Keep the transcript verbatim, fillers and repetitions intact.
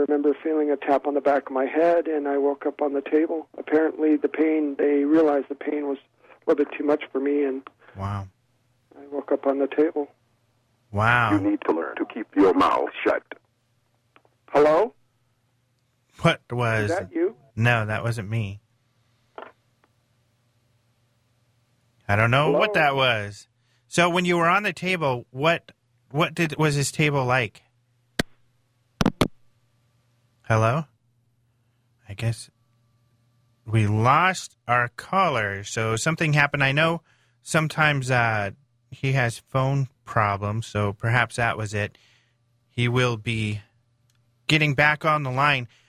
remember feeling a tap on the back of my head, and I woke up on the table. Apparently, the pain, they realized the pain was a little bit too much for me, and wow. I woke up on the table. Wow. You need to learn to keep your mouth shut. Hello? What was... Is that you? No, that wasn't me. I don't know Hello? what that was. So when you were on the table, what what did was this table like? Hello? I guess we lost our caller, so something happened. I know sometimes uh, he has phone problems, so perhaps that was it. He will be getting back on the line.